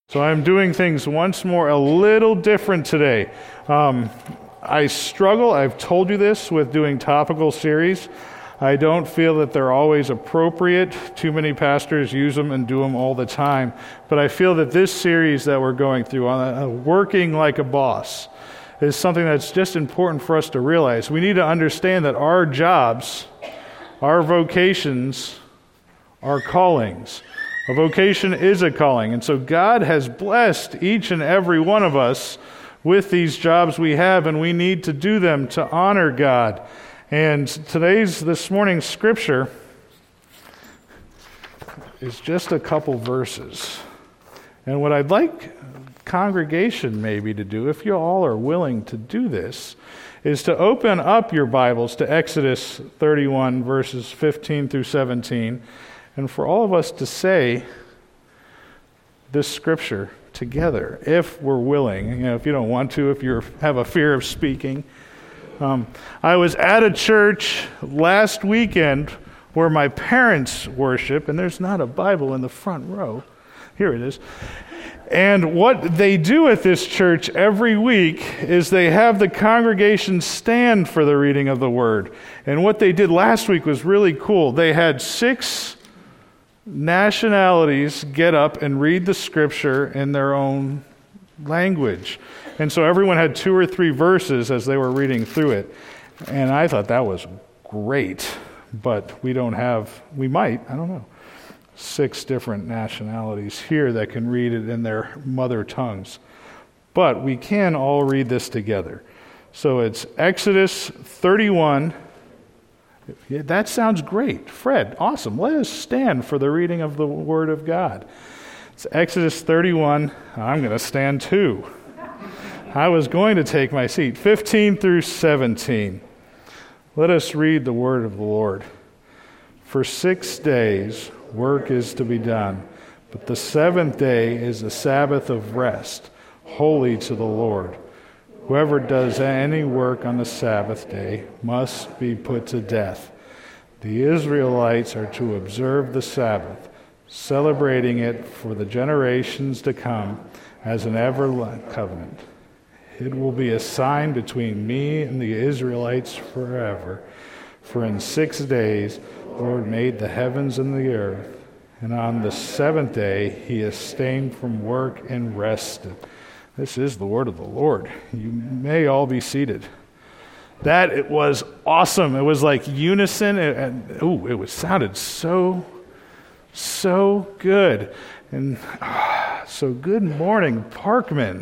So I'm doing things once more a little different today. I struggle, I've told you this, with doing topical series. I don't feel that they're always appropriate. Too many pastors use them and do them all the time. But I feel that this series that we're going through on working like a boss is something that's just important for us to realize. We need to understand that our jobs, our vocations, are callings. A vocation is a calling. And so God has blessed each and every one of us with these jobs we have, and we need to do them to honor God. And this morning's scripture is just a couple verses. And what I'd like congregation maybe to do, if you all are willing to do this, is to open up your Bibles to Exodus 31, verses 15 through 17, and for all of us to say this scripture together, if we're willing. If you don't want to, if you have a fear of speaking. I was at a church last weekend where my parents worship, and there's not a Bible in the front row. Here it is. And what they do at this church every week is they have the congregation stand for the reading of the Word. And what they did last week was really cool. They had 6 nationalities get up and read the scripture in their own language. And so everyone had 2 or 3 verses as they were reading through it. And I thought that was great. But we might, I don't know, 6 different nationalities here that can read it in their mother tongues. But we can all read this together. So it's Exodus 31. Yeah, that sounds great. Fred, awesome. Let us stand for the reading of the Word of God. It's Exodus 31. I'm going to stand too. I was going to take my seat. 15 through 17. Let us read the Word of the Lord. For 6 days work is to be done, but the 7th day is the Sabbath of rest, holy to the Lord. Whoever does any work on the Sabbath day must be put to death. The Israelites are to observe the Sabbath, celebrating it for the generations to come as an everlasting covenant. It will be a sign between me and the Israelites forever. For in 6 days the Lord made the heavens and the earth, and on the 7th day he abstained from work and rested. This is the word of the Lord. You may all be seated. It was awesome. It was like unison. It sounded so good. And so good morning, Parkman.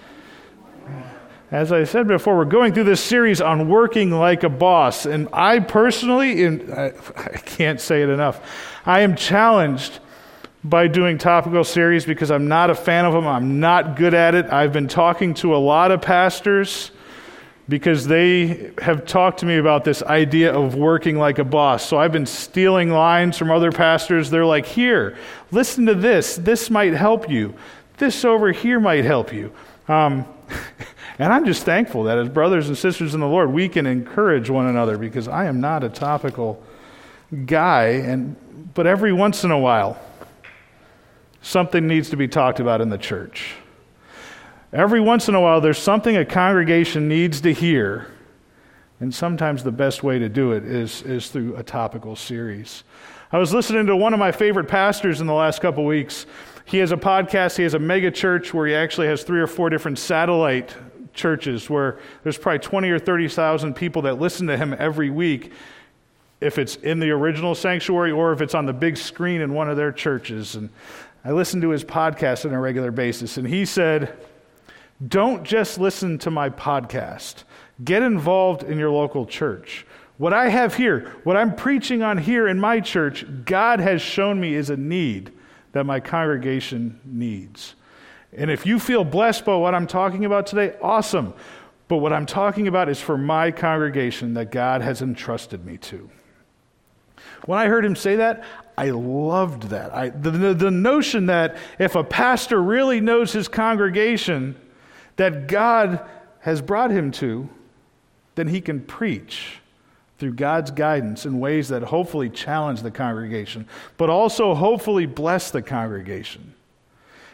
As I said before, we're going through this series on working like a boss. And I personally, I can't say it enough, I am challenged by doing topical series because I'm not a fan of them. I'm not good at it. I've been talking to a lot of pastors because they have talked to me about this idea of working like a boss. So I've been stealing lines from other pastors. They're like, here, listen to this. This might help you. This over here might help you. And I'm just thankful that as brothers and sisters in the Lord, we can encourage one another because I am not a topical guy. But every once in a while, something needs to be talked about in the church. Every once in a while, there's something a congregation needs to hear, and sometimes the best way to do it is through a topical series. I was listening to one of my favorite pastors in the last couple weeks. He has a podcast. He has a mega church where he actually has 3 or 4 different satellite churches where there's probably 20 or 30,000 people that listen to him every week, if it's in the original sanctuary or if it's on the big screen in one of their churches. And I listen to his podcast on a regular basis, and he said, don't just listen to my podcast. Get involved in your local church. What I have here, what I'm preaching on here in my church, God has shown me is a need that my congregation needs. And if you feel blessed by what I'm talking about today, awesome. But what I'm talking about is for my congregation that God has entrusted me to. When I heard him say that, I loved that. The notion that if a pastor really knows his congregation that God has brought him to, then he can preach through God's guidance in ways that hopefully challenge the congregation, but also hopefully bless the congregation.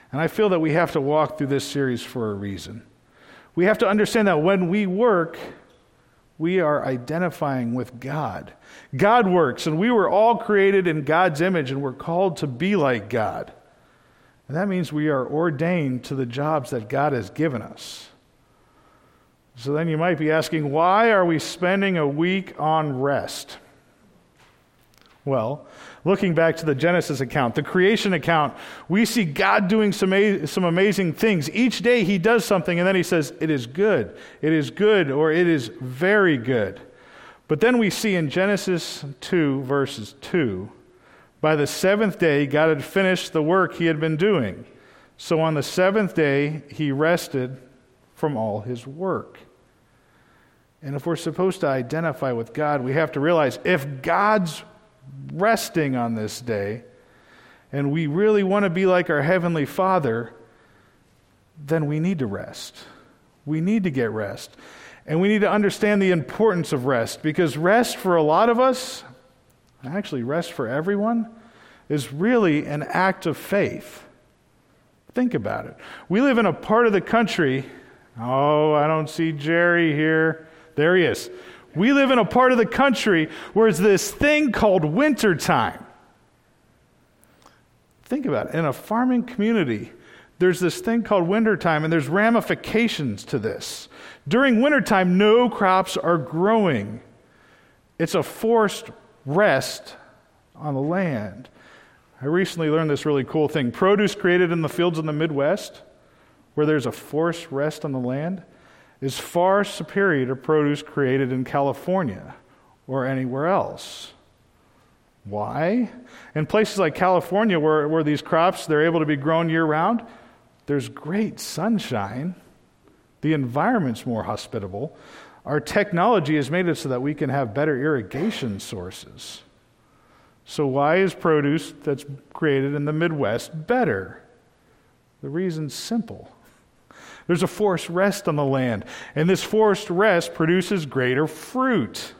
And I feel that we have to walk through this series for a reason. We have to understand that when we work, we are identifying with God. God works, and we were all created in God's image, and we're called to be like God. And that means we are ordained to the jobs that God has given us. So then you might be asking, why are we spending a week on rest? Well, looking back to the Genesis account, the creation account, we see God doing some amazing things. Each day he does something and then he says, it is good, or it is very good. But then we see in Genesis 2, verses 2, by the seventh day God had finished the work he had been doing. So on the seventh day he rested from all his work. And if we're supposed to identify with God, we have to realize if God's resting on this day, and we really want to be like our Heavenly Father, then we need to rest. We need to get rest. And we need to understand the importance of rest, because rest for a lot of us, actually rest for everyone, is really an act of faith. Think about it. We live in a part of the country, I don't see Jerry here. There he is. We live in a part of the country where there's this thing called wintertime. Think about it. In a farming community, there's this thing called wintertime, and there's ramifications to this. During wintertime, no crops are growing. It's a forced rest on the land. I recently learned this really cool thing. Produce created in the fields in the Midwest, where there's a forced rest on the land, is far superior to produce created in California or anywhere else. Why? In places like California, where these crops, they're able to be grown year-round, there's great sunshine. The environment's more hospitable. Our technology has made it so that we can have better irrigation sources. So why is produce that's created in the Midwest better? The reason's simple. There's a forced rest on the land, and this forced rest produces greater fruit.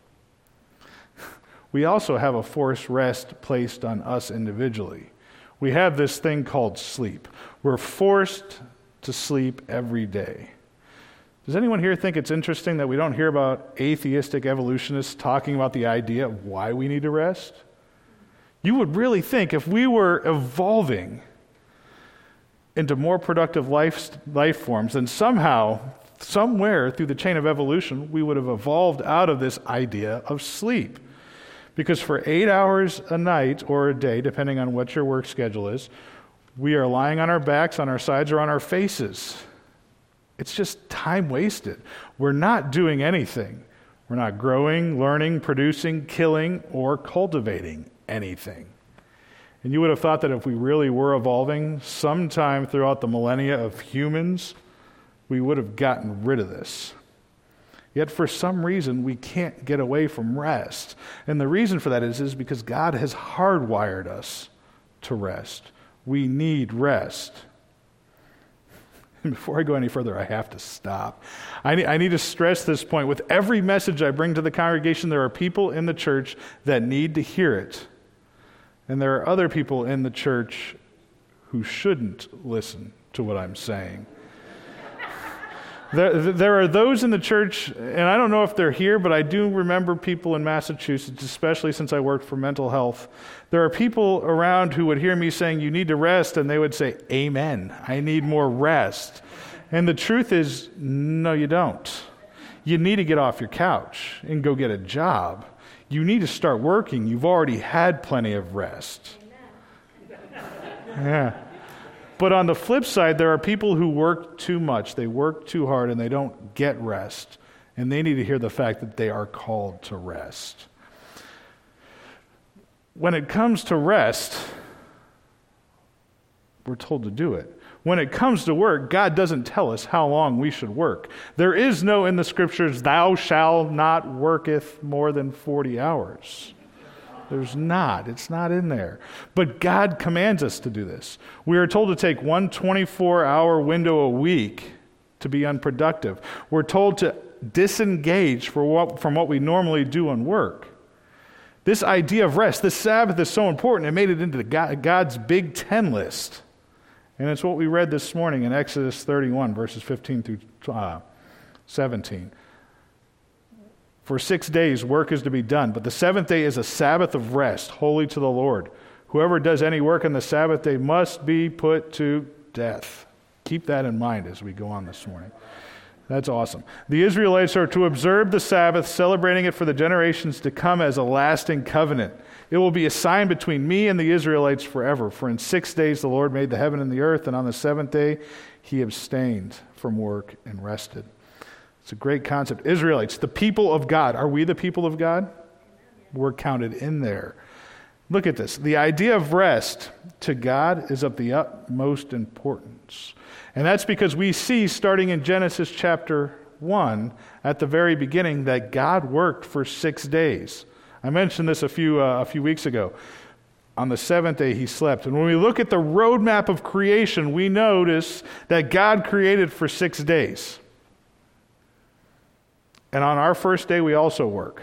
We also have a forced rest placed on us individually. We have this thing called sleep. We're forced to sleep every day. Does anyone here think it's interesting that we don't hear about atheistic evolutionists talking about the idea of why we need to rest? You would really think if we were evolving into more productive life forms, then somehow, somewhere through the chain of evolution, we would have evolved out of this idea of sleep. Because for 8 hours a night or a day, depending on what your work schedule is, we are lying on our backs, on our sides, or on our faces. It's just time wasted. We're not doing anything. We're not growing, learning, producing, killing, or cultivating anything. And you would have thought that if we really were evolving sometime throughout the millennia of humans, we would have gotten rid of this. Yet for some reason, we can't get away from rest. And the reason for that is because God has hardwired us to rest. We need rest. And before I go any further, I have to stop. I need to stress this point. With every message I bring to the congregation, there are people in the church that need to hear it. And there are other people in the church who shouldn't listen to what I'm saying. There are those in the church, and I don't know if they're here, but I do remember people in Massachusetts, especially since I worked for mental health. There are people around who would hear me saying, you need to rest, and they would say, amen, I need more rest. And the truth is, no, you don't. You need to get off your couch and go get a job. You need to start working. You've already had plenty of rest. Yeah. But on the flip side, there are people who work too much. They work too hard and they don't get rest. And they need to hear the fact that they are called to rest. When it comes to rest, we're told to do it. When it comes to work, God doesn't tell us how long we should work. There is no in the scriptures, thou shalt not worketh more than 40 hours. There's not. It's not in there. But God commands us to do this. We are told to take one 24-hour window a week to be unproductive. We're told to disengage from what we normally do on work. This idea of rest, this Sabbath is so important, it made it into God's Big Ten list. And it's what we read this morning in Exodus 31, verses 15 through 17. For 6 days work is to be done, but the seventh day is a Sabbath of rest, holy to the Lord. Whoever does any work on the Sabbath day must be put to death. Keep that in mind as we go on this morning. That's awesome. The Israelites are to observe the Sabbath, celebrating it for the generations to come as a lasting covenant. It will be a sign between me and the Israelites forever. For in 6 days the Lord made the heaven and the earth, and on the seventh day he abstained from work and rested. It's a great concept. Israelites, the people of God. Are we the people of God? We're counted in there. Look at this. The idea of rest to God is of the utmost importance. And that's because we see, starting in Genesis chapter 1, at the very beginning, that God worked for 6 days. I mentioned this a few weeks ago. On the seventh day, he slept. And when we look at the roadmap of creation, we notice that God created for 6 days. And on our first day, we also work.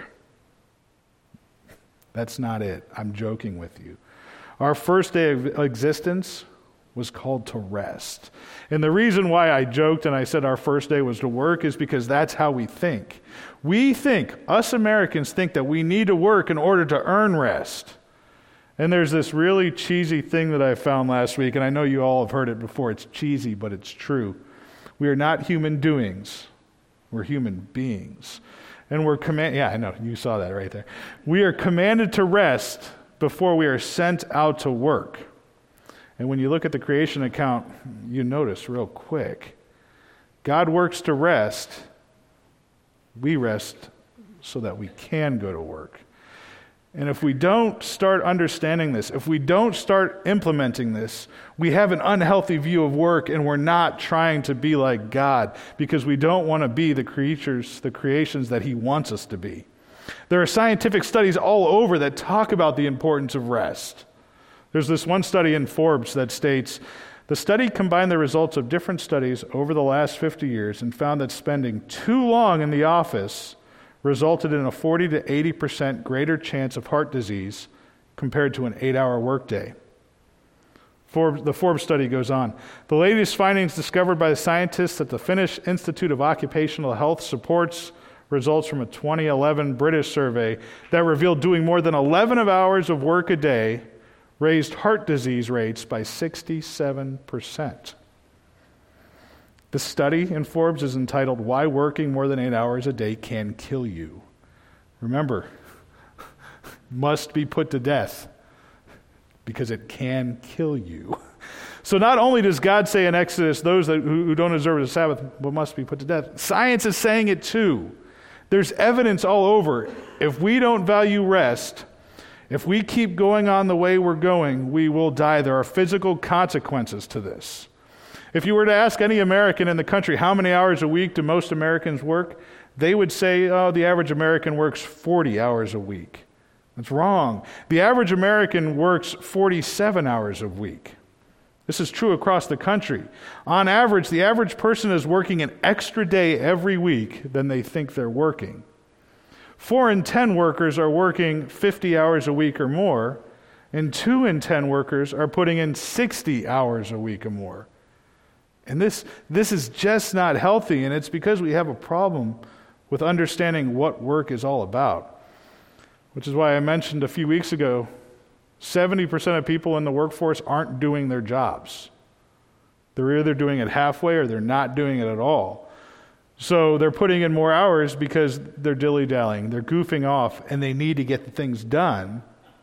That's not it. I'm joking with you. Our first day of existence was called to rest. And the reason why I joked and I said our first day was to work is because that's how we think. We think, us Americans think that we need to work in order to earn rest. And there's this really cheesy thing that I found last week, and I know you all have heard it before. It's cheesy, but it's true. We are not human doings. We're human beings. And we're yeah, I know, you saw that right there. We are commanded to rest before we are sent out to work. And when you look at the creation account, you notice real quick, God works to rest. We rest so that we can go to work. And if we don't start understanding this, if we don't start implementing this, we have an unhealthy view of work, and we're not trying to be like God because we don't want to be the creatures, the creations that he wants us to be. There are scientific studies all over that talk about the importance of rest. There's this one study in Forbes that states, the study combined the results of different studies over the last 50 years and found that spending too long in the office resulted in a 40 to 80% greater chance of heart disease compared to an 8-hour workday. The Forbes study goes on. The latest findings discovered by the scientists at the Finnish Institute of Occupational Health supports results from a 2011 British survey that revealed doing more than 11 hours of work a day raised heart disease rates by 67%. The study in Forbes is entitled, Why Working More Than 8 Hours a Day Can Kill You. Remember, must be put to death because it can kill you. So not only does God say in Exodus, those who don't observe the Sabbath must be put to death, science is saying it too. There's evidence all over. If we don't value rest, if we keep going on the way we're going, we will die. There are physical consequences to this. If you were to ask any American in the country, how many hours a week do most Americans work? They would say, the average American works 40 hours a week. That's wrong. The average American works 47 hours a week. This is true across the country. On average, the average person is working an extra day every week than they think they're working. 4 in 10 workers are working 50 hours a week or more, and 2 in 10 workers are putting in 60 hours a week or more. And this is just not healthy, and it's because we have a problem with understanding what work is all about. Which is why I mentioned a few weeks ago, 70% of people in the workforce aren't doing their jobs. They're either doing it halfway or they're not doing it at all. So they're putting in more hours because they're dilly-dallying, they're goofing off, and they need to get the things done.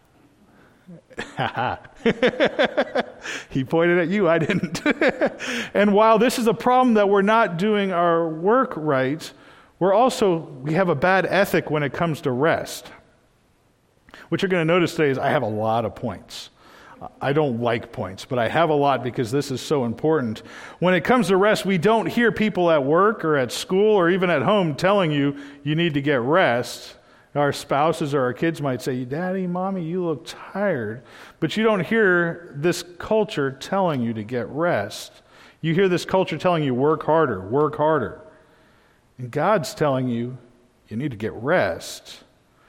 He pointed at you, I didn't. And while this is a problem that we're not doing our work right, we have a bad ethic when it comes to rest. What you're going to notice today is I have a lot of points. I don't like points, but I have a lot because this is so important. When it comes to rest, we don't hear people at work or at school or even at home telling you need to get rest. Our spouses or our kids might say, Daddy, Mommy, you look tired. But you don't hear this culture telling you to get rest. You hear this culture telling you, work harder, work harder. And God's telling you, you need to get rest.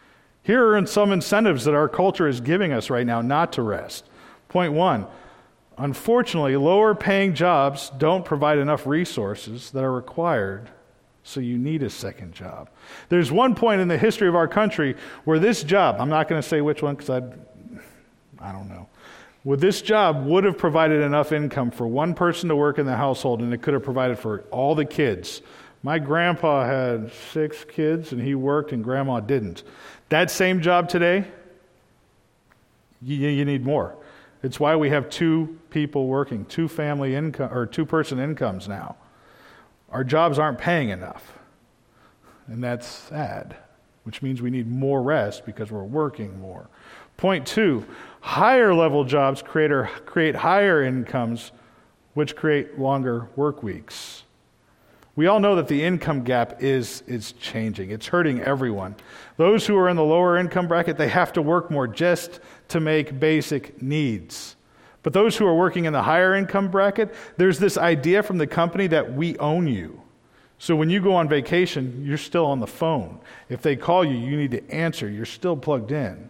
Here are some incentives that our culture is giving us right now not to rest. Point 1, Unfortunately, lower paying jobs don't provide enough resources that are required, so you need a second job. There's one point in the history of our country where this job, I'm not going to say which one because I don't know, where this job would have provided enough income for one person to work in the household, and it could have provided for all the kids. My grandpa had 6 kids, and he worked, and grandma didn't. That same job today, you need more. It's why we have 2 people working, 2 family income or 2-person incomes now. Our jobs aren't paying enough, and that's sad, which means we need more rest because we're working more. Point 2, higher level jobs create higher incomes, which create longer work weeks. We all know that the income gap is changing. It's hurting everyone. Those who are in the lower income bracket, they have to work more just to make basic needs. But those who are working in the higher income bracket, there's this idea from the company that we own you. So when you go on vacation, you're still on the phone. If they call you, you need to answer. You're still plugged in.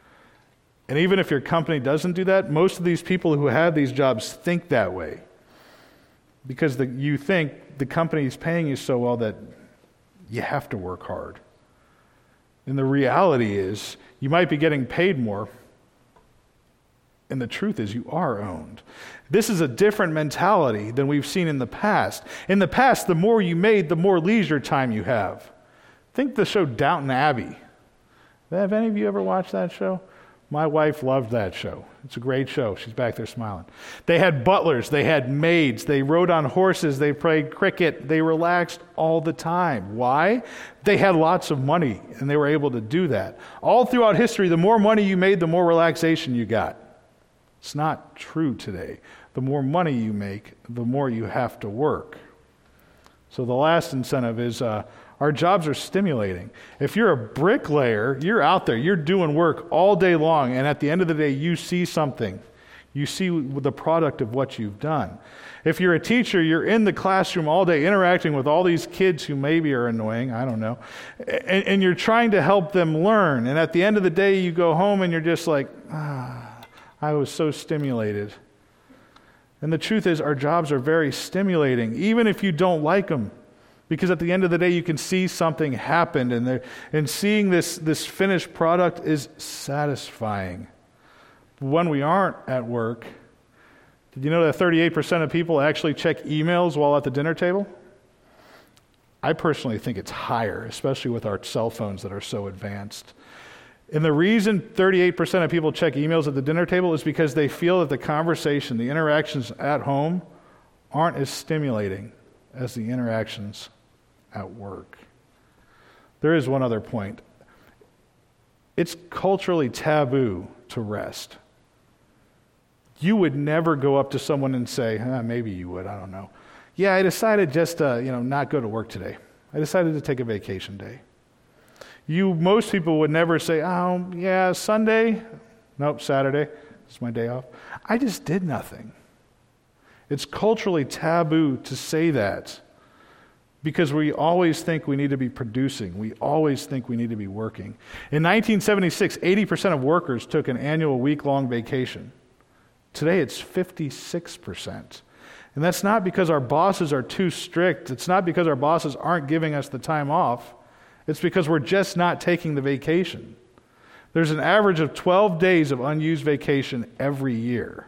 And even if your company doesn't do that, most of these people who have these jobs think that way. Because you think the company is paying you so well that you have to work hard. And the reality is, you might be getting paid more, and the truth is you are owned. This is a different mentality than we've seen in the past. In the past, the more you made, the more leisure time you have. Think the show Downton Abbey. Have any of you ever watched that show? My wife loved that show. It's a great show. She's back there smiling. They had butlers. They had maids. They rode on horses. They played cricket. They relaxed all the time. Why? They had lots of money, and they were able to do that. All throughout history, the more money you made, the more relaxation you got. It's not true today. The more money you make, the more you have to work. So the last incentive is our jobs are stimulating. If you're a bricklayer, you're out there, you're doing work all day long, and at the end of the day, you see something. You see the product of what you've done. If you're a teacher, you're in the classroom all day interacting with all these kids who maybe are annoying, I don't know, and you're trying to help them learn. And at the end of the day, you go home and you're just like, I was so stimulated. And the truth is, our jobs are very stimulating, even if you don't like them. Because at the end of the day, you can see something happen, and seeing this finished product is satisfying. When we aren't at work, did you know that 38% of people actually check emails while at the dinner table? I personally think it's higher, especially with our cell phones that are so advanced. And the reason 38% of people check emails at the dinner table is because they feel that the conversation, the interactions at home, aren't as stimulating as the interactions at work. There is one other point. It's culturally taboo to rest. You would never go up to someone and say, maybe you would, I don't know. Yeah, I decided just to, not go to work today. I decided to take a vacation day. Most people would never say, Sunday. Nope, Saturday. It's my day off. I just did nothing. It's culturally taboo to say that because we always think we need to be producing. We always think we need to be working. In 1976, 80% of workers took an annual week-long vacation. Today, it's 56%. And that's not because our bosses are too strict. It's not because our bosses aren't giving us the time off. It's because we're just not taking the vacation. There's an average of 12 days of unused vacation every year.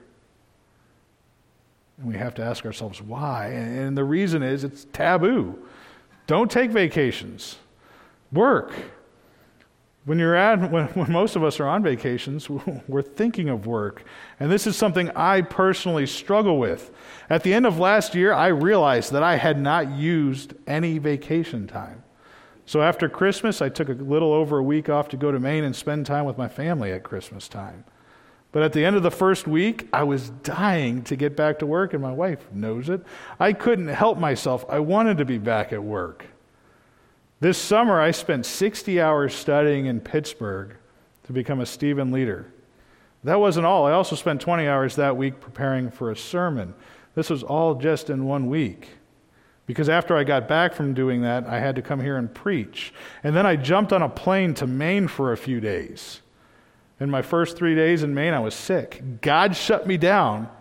And we have to ask ourselves why. And the reason is it's taboo. Don't take vacations. Work. When most of us are on vacations, we're thinking of work. And this is something I personally struggle with. At the end of last year, I realized that I had not used any vacation time. So after Christmas, I took a little over a week off to go to Maine and spend time with my family at Christmas time. But at the end of the first week, I was dying to get back to work, and my wife knows it. I couldn't help myself. I wanted to be back at work. This summer, I spent 60 hours studying in Pittsburgh to become a Stephen leader. That wasn't all. I also spent 20 hours that week preparing for a sermon. This was all just in 1 week. Because after I got back from doing that, I had to come here and preach. And then I jumped on a plane to Maine for a few days. In my first 3 days in Maine, I was sick. God shut me down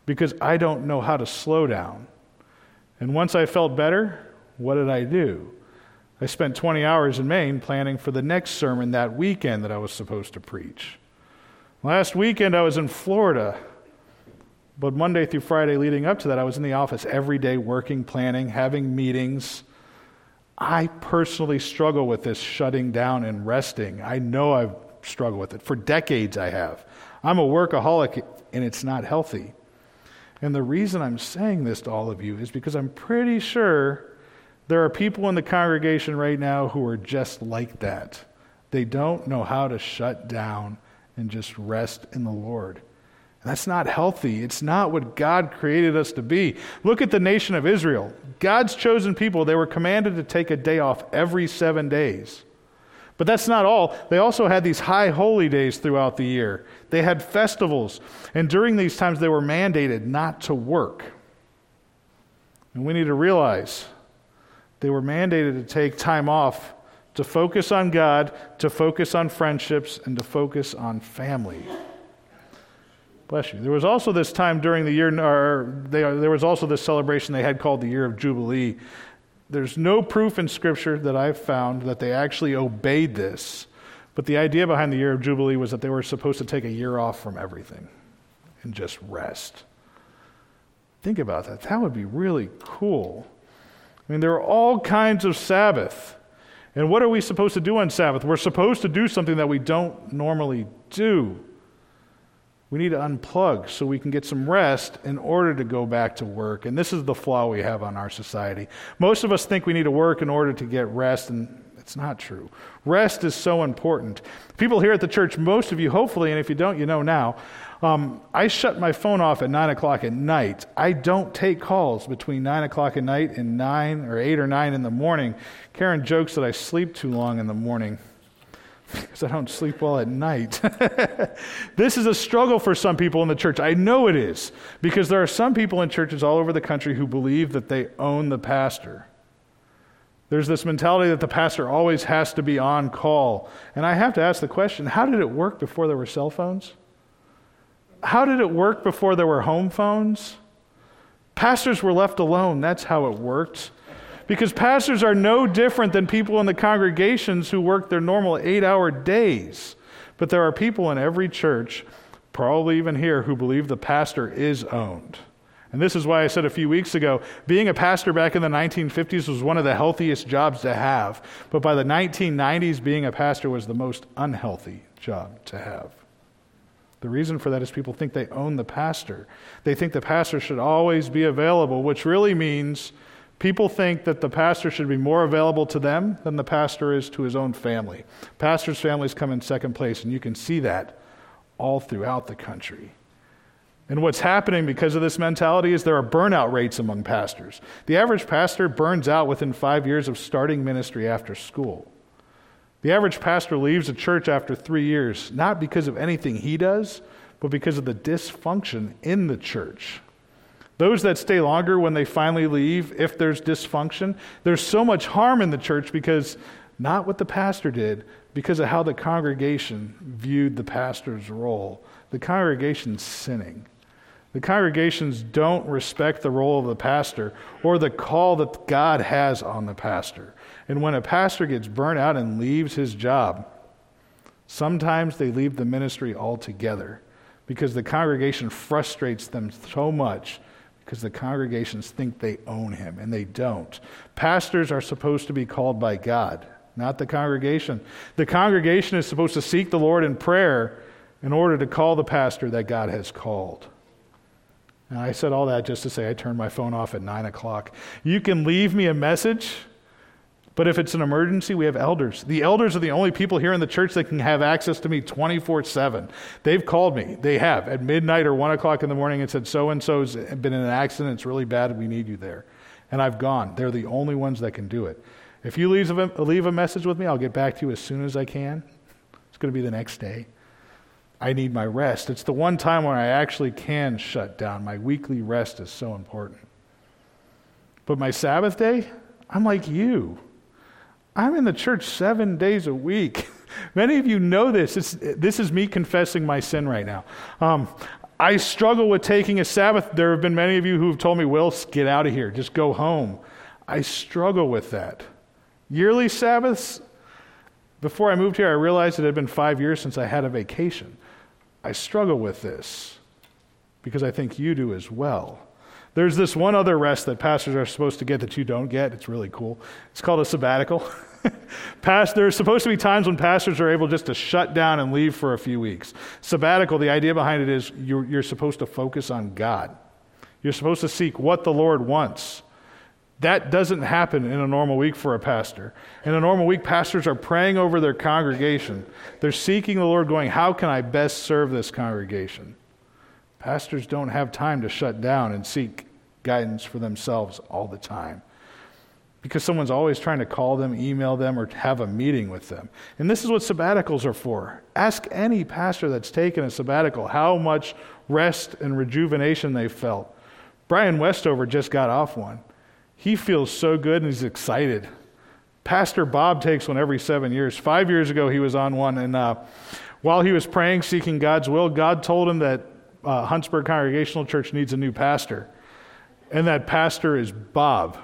because I don't know how to slow down. And once I felt better, what did I do? I spent 20 hours in Maine planning for the next sermon that weekend that I was supposed to preach. Last weekend I was in Florida, but Monday through Friday leading up to that, I was in the office every day working, planning, having meetings. I personally struggle with this shutting down and resting. I know I've struggled with it. For decades I have. I'm a workaholic, and it's not healthy. And the reason I'm saying this to all of you is because I'm pretty sure there are people in the congregation right now who are just like that. They don't know how to shut down and just rest in the Lord. And that's not healthy. It's not what God created us to be. Look at the nation of Israel. God's chosen people, they were commanded to take a day off every 7 days. But that's not all. They also had these high holy days throughout the year. They had festivals. And during these times, they were mandated not to work. And we need to realize they were mandated to take time off to focus on God, to focus on friendships, and to focus on family. Bless you. There was also this time during the year, there was also this celebration they had called the Year of Jubilee. There's no proof in Scripture that I've found that they actually obeyed this. But the idea behind the Year of Jubilee was that they were supposed to take a year off from everything and just rest. Think about that. That would be really cool. I mean, there are all kinds of Sabbath. And what are we supposed to do on Sabbath? We're supposed to do something that we don't normally do. We need to unplug so we can get some rest in order to go back to work. And this is the flaw we have on our society. Most of us think we need to work in order to get rest, and it's not true. Rest is so important. People here at the church, most of you, hopefully, and if you don't, you know now, I shut my phone off at 9 o'clock at night. I don't take calls between 9 o'clock at night and 9 or 8 or 9 in the morning. Karen jokes that I sleep too long in the morning because I don't sleep well at night. This is a struggle for some people in the church. I know it is, because there are some people in churches all over the country who believe that they own the pastor. There's this mentality that the pastor always has to be on call. And I have to ask the question, how did it work before there were cell phones? How did it work before there were home phones? Pastors were left alone. That's how it worked. Because pastors are no different than people in the congregations who work their normal 8-hour days. But there are people in every church, probably even here, who believe the pastor is owned. And this is why I said a few weeks ago, being a pastor back in the 1950s was one of the healthiest jobs to have. But by the 1990s, being a pastor was the most unhealthy job to have. The reason for that is people think they own the pastor. They think the pastor should always be available, which really means people think that the pastor should be more available to them than the pastor is to his own family. Pastors' families come in second place, and you can see that all throughout the country. And what's happening because of this mentality is there are burnout rates among pastors. The average pastor burns out within 5 years of starting ministry after school. The average pastor leaves a church after 3 years, not because of anything he does, but because of the dysfunction in the church. Those that stay longer when they finally leave, if there's dysfunction, there's so much harm in the church because not what the pastor did, because of how the congregation viewed the pastor's role. The congregation's sinning. The congregations don't respect the role of the pastor or the call that God has on the pastor. And when a pastor gets burnt out and leaves his job, sometimes they leave the ministry altogether because the congregation frustrates them so much because the congregations think they own him, and they don't. Pastors are supposed to be called by God, not the congregation. The congregation is supposed to seek the Lord in prayer in order to call the pastor that God has called. And I said all that just to say I turned my phone off at 9 o'clock. You can leave me a message, but if it's an emergency, we have elders. The elders are the only people here in the church that can have access to me 24/7. They've called me. They have at midnight or 1 o'clock in the morning and said, so-and-so's been in an accident. It's really bad. We need you there. And I've gone. They're the only ones that can do it. If you leave a message with me, I'll get back to you as soon as I can. It's going to be the next day. I need my rest. It's the one time when I actually can shut down. My weekly rest is so important. But my Sabbath day, I'm like you. I'm in the church 7 days a week. Many of you know this. This is me confessing my sin right now. I struggle with taking a Sabbath. There have been many of you who have told me, Will, get out of here. Just go home. I struggle with that. Yearly Sabbaths, before I moved here, I realized it had been 5 years since I had a vacation. I struggle with this because I think you do as well. There's this one other rest that pastors are supposed to get that you don't get. It's really cool. It's called a sabbatical. There's supposed to be times when pastors are able just to shut down and leave for a few weeks. Sabbatical, the idea behind it is you're supposed to focus on God. You're supposed to seek what the Lord wants. That doesn't happen in a normal week for a pastor. In a normal week, pastors are praying over their congregation. They're seeking the Lord, going, how can I best serve this congregation? Pastors don't have time to shut down and seek guidance for themselves all the time, because someone's always trying to call them, email them, or have a meeting with them. And this is what sabbaticals are for. Ask any pastor that's taken a sabbatical how much rest and rejuvenation they felt. Brian Westover just got off one. He feels so good and he's excited. Pastor Bob takes one every 7 years. 5 years ago, he was on one, and while he was praying, seeking God's will, God told him that Huntsburg Congregational Church needs a new pastor, and that pastor is Bob.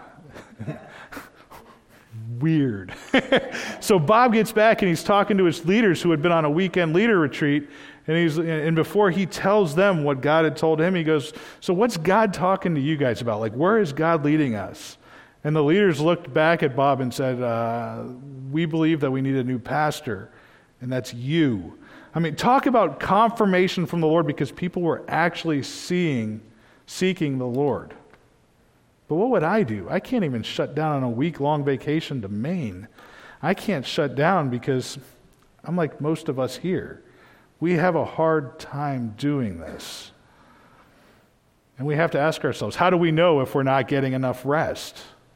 Weird. So Bob gets back and he's talking to his leaders who had been on a weekend leader retreat, and before he tells them what God had told him, he goes, so what's God talking to you guys about? Like, where is God leading us? And the leaders looked back at Bob and said, we believe that we need a new pastor, and that's you. I mean, talk about confirmation from the Lord, because people were actually seeking the Lord. But what would I do? I can't even shut down on a week-long vacation to Maine. I can't shut down because I'm like most of us here. We have a hard time doing this. And we have to ask ourselves, how do we know if we're not getting enough rest?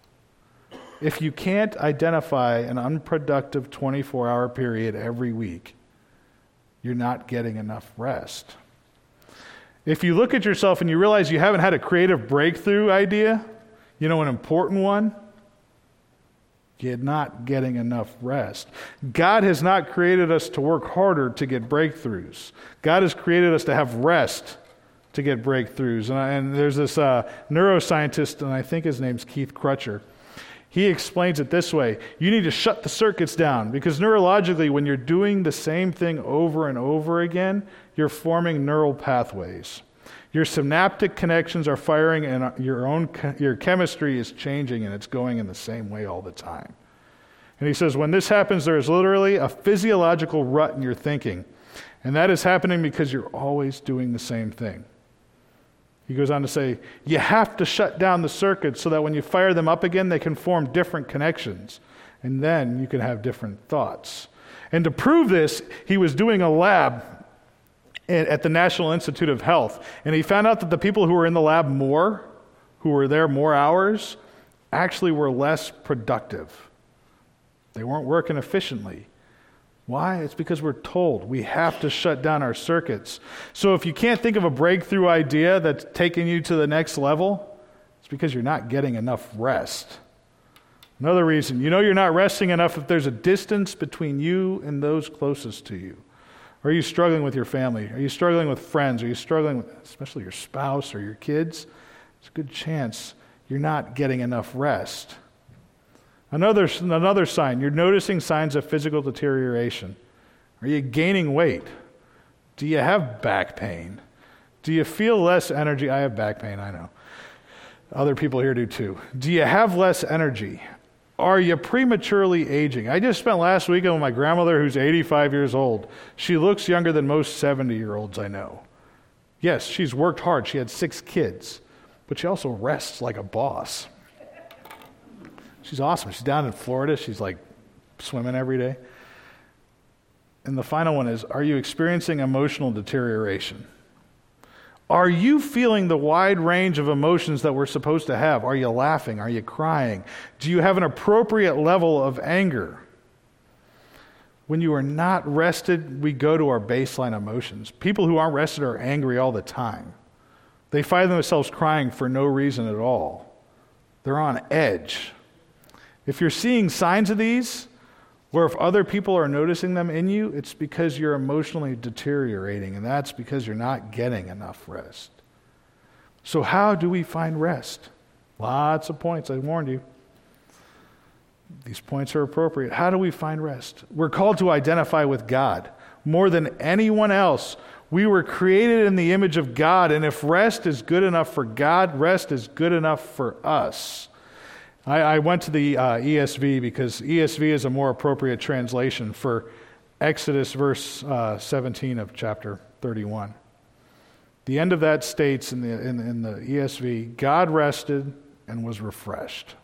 If you can't identify an unproductive 24-hour period every week, you're not getting enough rest. If you look at yourself and you realize you haven't had a creative breakthrough idea, an important one, you're not getting enough rest. God has not created us to work harder to get breakthroughs. God has created us to have rest to get breakthroughs. And there's this neuroscientist, and I think his name's Keith Crutcher. He explains it this way: you need to shut the circuits down, because neurologically, when you're doing the same thing over and over again, you're forming neural pathways. Your synaptic connections are firing, and your chemistry is changing, and it's going in the same way all the time. And he says, when this happens, there is literally a physiological rut in your thinking, and that is happening because you're always doing the same thing. He goes on to say, you have to shut down the circuits so that when you fire them up again, they can form different connections, and then you can have different thoughts. And to prove this, he was doing a lab at the National Institute of Health, and he found out that the people who were in the lab who were there more hours, actually were less productive. They weren't working efficiently. Why? It's because we're told we have to shut down our circuits. So if you can't think of a breakthrough idea that's taking you to the next level, it's because you're not getting enough rest. Another reason, you're not resting enough if there's a distance between you and those closest to you. Are you struggling with your family? Are you struggling with friends? Are you struggling with especially your spouse or your kids? It's a good chance you're not getting enough rest. Another sign, you're noticing signs of physical deterioration. Are you gaining weight? Do you have back pain? Do you feel less energy? I have back pain, I know. Other people here do too. Do you have less energy? Are you prematurely aging? I just spent last weekend with my grandmother, who's 85 years old. She looks younger than most 70-year-olds I know. Yes, she's worked hard. She had 6 kids, but she also rests like a boss. She's awesome. She's down in Florida. She's like swimming every day. And the final one is, are you experiencing emotional deterioration? Are you feeling the wide range of emotions that we're supposed to have? Are you laughing? Are you crying? Do you have an appropriate level of anger? When you are not rested, we go to our baseline emotions. People who aren't rested are angry all the time. They find themselves crying for no reason at all. They're on edge. If you're seeing signs of these, Where if other people are noticing them in you, it's because you're emotionally deteriorating, and that's because you're not getting enough rest. So how do we find rest? Lots of points, I warned you. These points are appropriate. How do we find rest? We're called to identify with God more than anyone else. We were created in the image of God, and if rest is good enough for God, rest is good enough for us. I went to the ESV because ESV is a more appropriate translation for Exodus verse 17 of chapter 31. The end of that states in the ESV, God rested and was refreshed.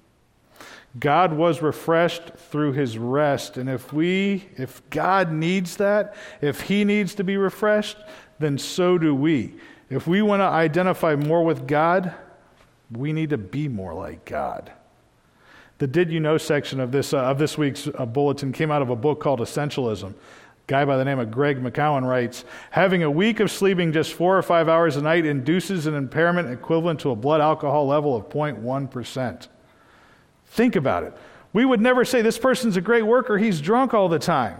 God was refreshed through his rest, and if God needs that, if he needs to be refreshed, then so do we. If we want to identify more with God, we need to be more like God. The Did You Know section of this week's bulletin came out of a book called Essentialism. A guy by the name of Greg McCowan writes, having a week of sleeping just 4 or 5 hours a night induces an impairment equivalent to a blood alcohol level of 0.1%. Think about it. We would never say this person's a great worker, he's drunk all the time.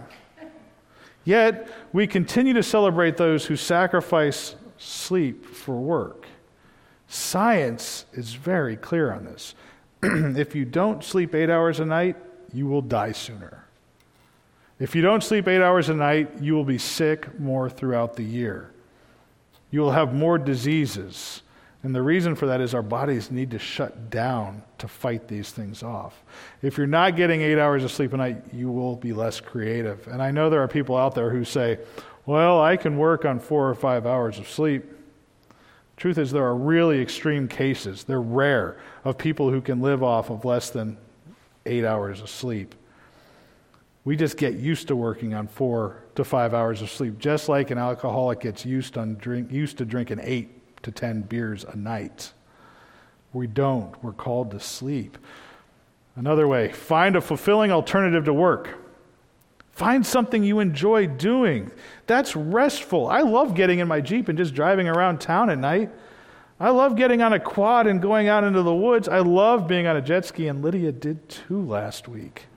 Yet, we continue to celebrate those who sacrifice sleep for work. Science is very clear on this. If you don't sleep 8 hours a night, you will die sooner. If you don't sleep 8 hours a night, you will be sick more throughout the year. You will have more diseases. And the reason for that is our bodies need to shut down to fight these things off. If you're not getting 8 hours of sleep a night, you will be less creative. And I know there are people out there who say, well, I can work on 4 or 5 hours of sleep. Truth is, there are really extreme cases, they're rare, of people who can live off of less than 8 hours of sleep. We just get used to working on 4 to 5 hours of sleep, just like an alcoholic gets used to drinking 8 to 10 beers a night. We don't. We're called to sleep. Another way, find a fulfilling alternative to work. Find something you enjoy doing. That's restful. I love getting in my Jeep and just driving around town at night. I love getting on a quad and going out into the woods. I love being on a jet ski, and Lydia did too last week.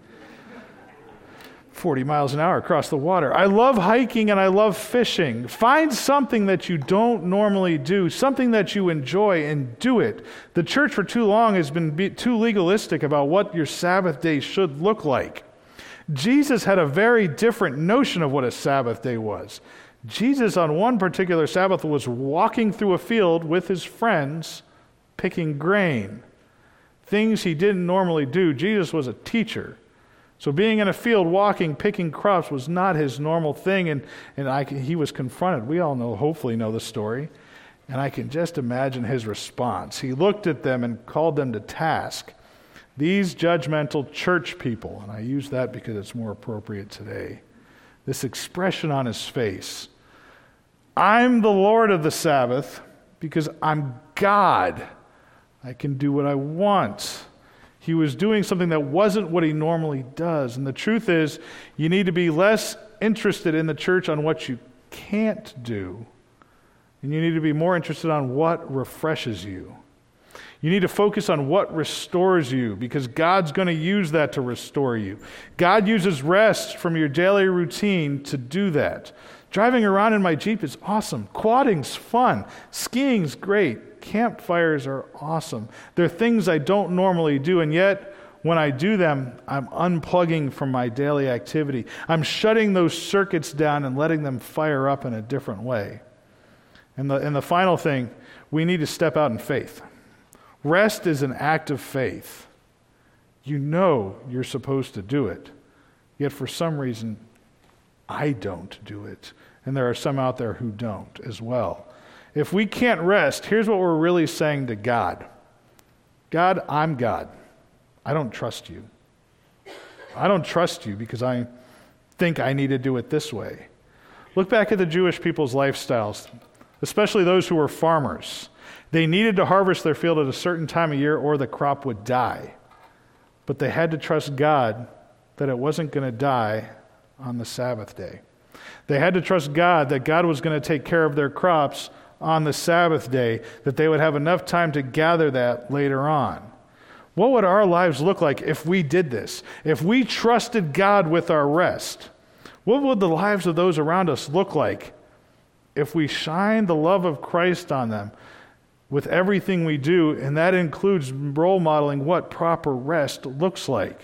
40 miles an hour across the water. I love hiking and I love fishing. Find something that you don't normally do, something that you enjoy, and do it. The church for too long has been too legalistic about what your Sabbath day should look like. Jesus had a very different notion of what a Sabbath day was. Jesus, on one particular Sabbath, was walking through a field with his friends, picking grain. Things he didn't normally do. Jesus was a teacher. So being in a field, walking, picking crops was not his normal thing, and he was confronted. We all hopefully know the story, and I can just imagine his response. He looked at them and called them to task. These judgmental church people, and I use that because it's more appropriate today, this expression on his face, I'm the Lord of the Sabbath because I'm God. I can do what I want. He was doing something that wasn't what he normally does. And the truth is, you need to be less interested in the church on what you can't do, and you need to be more interested on what refreshes you. You need to focus on what restores you, because God's going to use that to restore you. God uses rest from your daily routine to do that. Driving around in my Jeep is awesome. Quadding's fun. Skiing's great. Campfires are awesome. They're things I don't normally do, and yet when I do them, I'm unplugging from my daily activity. I'm shutting those circuits down and letting them fire up in a different way. And the final thing, we need to step out in faith. Rest is an act of faith. You know you're supposed to do it, yet for some reason, I don't do it. And there are some out there who don't as well. If we can't rest, here's what we're really saying to God. God, I'm God. I don't trust you. I don't trust you because I think I need to do it this way. Look back at the Jewish people's lifestyles, especially those who were farmers. They needed to harvest their field at a certain time of year or the crop would die. But they had to trust God that it wasn't going to die on the Sabbath day. They had to trust God that God was going to take care of their crops on the Sabbath day, that they would have enough time to gather that later on. What would our lives look like if we did this? If we trusted God with our rest, what would the lives of those around us look like if we shine the love of Christ on them with everything we do? And that includes role modeling what proper rest looks like.